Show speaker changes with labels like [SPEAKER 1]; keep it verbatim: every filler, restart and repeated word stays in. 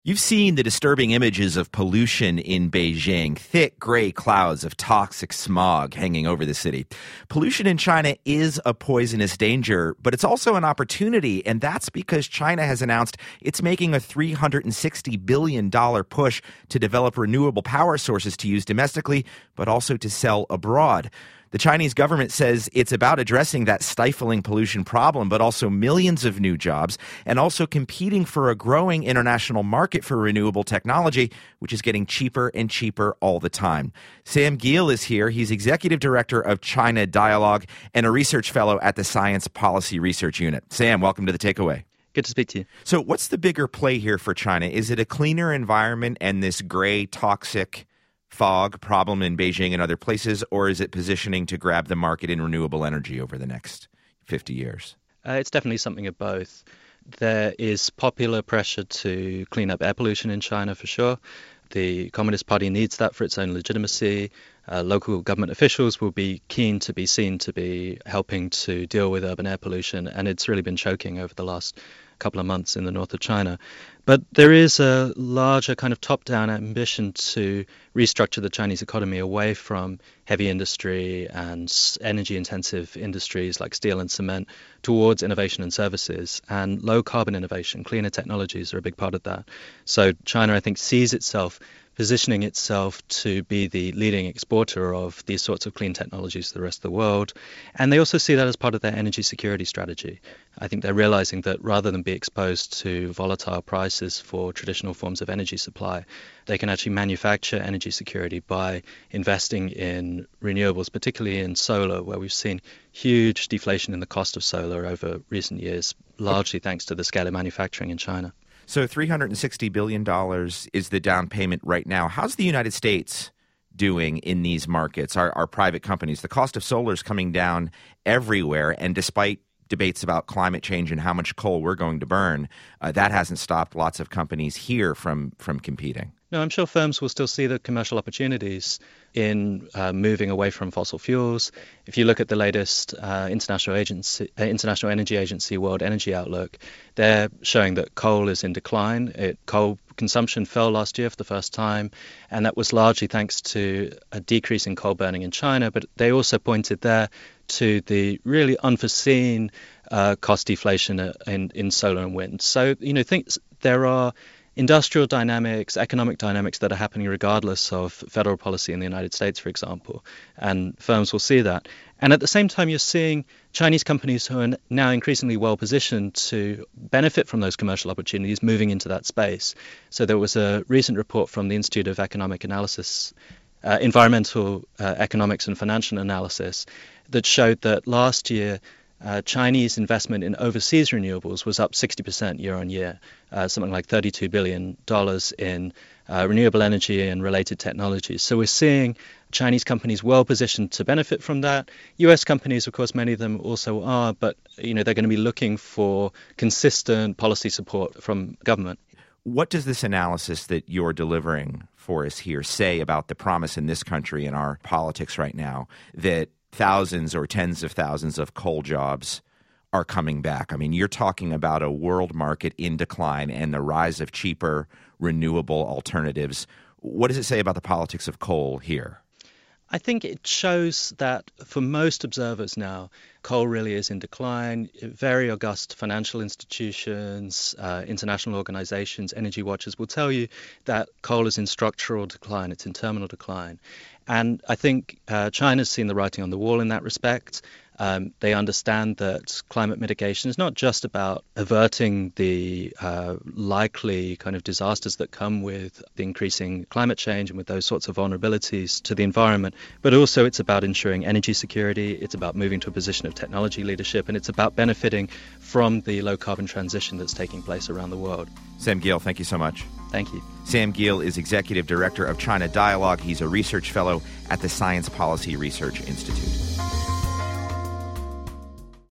[SPEAKER 1] You've seen the disturbing images of pollution in Beijing, thick gray clouds of toxic smog hanging over the city. Pollution in China is a poisonous danger, but it's also an opportunity, and that's because China has announced it's making a three hundred sixty billion dollars push to develop renewable power sources to use domestically, but also to sell abroad. The Chinese government says it's about addressing that stifling pollution problem, but also millions of new jobs, and also competing for a growing international market for renewable technology, which is getting cheaper and cheaper all the time. Sam Giel is here. He's executive director of China Dialogue and a research fellow at the Science Policy Research Unit. Sam, welcome to The Takeaway.
[SPEAKER 2] Good to speak to you.
[SPEAKER 1] So what's the bigger play here for China? Is it a cleaner environment and this gray, toxic fog problem in Beijing and other places, or is it positioning to grab the market in renewable energy over the next fifty years?
[SPEAKER 2] Uh, it's definitely something of both. There is popular pressure to clean up air pollution in China for sure. The Communist Party needs that for its own legitimacy. Uh, local government officials will be keen to be seen to be helping to deal with urban air pollution, and it's really been choking over the last couple of months in the north of China. But there is a larger kind of top-down ambition to restructure the Chinese economy away from heavy industry and energy-intensive industries like steel and cement towards innovation and services. And low-carbon innovation, cleaner technologies are a big part of that. So China, I think, sees itself positioning itself to be the leading exporter of these sorts of clean technologies to the rest of the world. And they also see that as part of their energy security strategy. I think they're realizing that rather than be exposed to volatile prices for traditional forms of energy supply, they can actually manufacture energy security by investing in renewables, particularly in solar, where we've seen huge deflation in the cost of solar over recent years, largely thanks to the scale of manufacturing in China.
[SPEAKER 1] So three hundred sixty billion dollars is the down payment right now. How's the United States doing in these markets, our, our private companies? The cost of solar is coming down everywhere, and despite debates about climate change and how much coal we're going to burn, uh, that hasn't stopped lots of companies here from, from competing.
[SPEAKER 2] No, I'm sure firms will still see the commercial opportunities in uh, moving away from fossil fuels. If you look at the latest uh, International Agency, uh, International Energy Agency World Energy Outlook, they're showing that coal is in decline. It, coal consumption fell last year for the first time, and that was largely thanks to a decrease in coal burning in China. But they also pointed there to the really unforeseen uh, cost deflation in, in solar and wind. So, you know, things there are industrial dynamics, economic dynamics that are happening regardless of federal policy in the United States, for example, and firms will see that. And at the same time, you're seeing Chinese companies who are now increasingly well positioned to benefit from those commercial opportunities moving into that space. So there was a recent report from the Institute of Economic Analysis, uh, Environmental uh, Economics and Financial Analysis, that showed that last year Uh, Chinese investment in overseas renewables was up sixty percent year on year, uh, something like thirty-two billion dollars in uh, renewable energy and related technologies. So we're seeing Chinese companies well positioned to benefit from that. U S companies, of course, many of them also are, but you know they're going to be looking for consistent policy support from government.
[SPEAKER 1] What does this analysis that you're delivering for us here say about the promise in this country and our politics right now that thousands or tens of thousands of coal jobs are coming back? I mean, you're talking about a world market in decline and the rise of cheaper renewable alternatives. What does it say about the politics of coal here?
[SPEAKER 2] I think it shows that for most observers now, coal really is in decline. Very august financial institutions, uh, international organizations, energy watchers will tell you that coal is in structural decline, it's in terminal decline. And I think uh, China's seen the writing on the wall in that respect. Um, they understand that climate mitigation is not just about averting the uh, likely kind of disasters that come with the increasing climate change and with those sorts of vulnerabilities to the environment, but also it's about ensuring energy security, it's about moving to a position of technology leadership, and it's about benefiting from the low-carbon transition that's taking place around the world.
[SPEAKER 1] Sam Giel, thank you so much.
[SPEAKER 2] Thank you.
[SPEAKER 1] Sam Giel is Executive Director of China Dialogue. He's a research fellow at the Science Policy Research Institute.